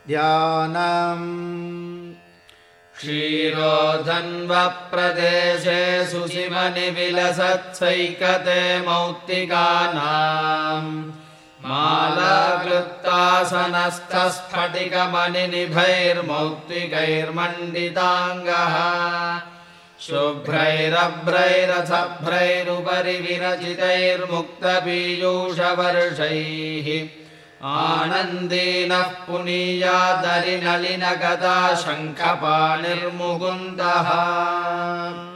ध्यानम् क्षीरोधन्वप्रदेशे सुषिमनिविलसत्सैकते मौक्तिकानाम् मालाकृत्तासनस्थस्फटिकमणिनिभैर्मौक्तिकैर्मण्डिताङ्गः शुभ्रैरभ्रैरसभ्रैरुपरि विरचितैर्मुक्तपीयूषवर्षैः आनन्दीनः पुनीयादरिनलिनगदा शङ्खपाणिर्मुकुन्दः।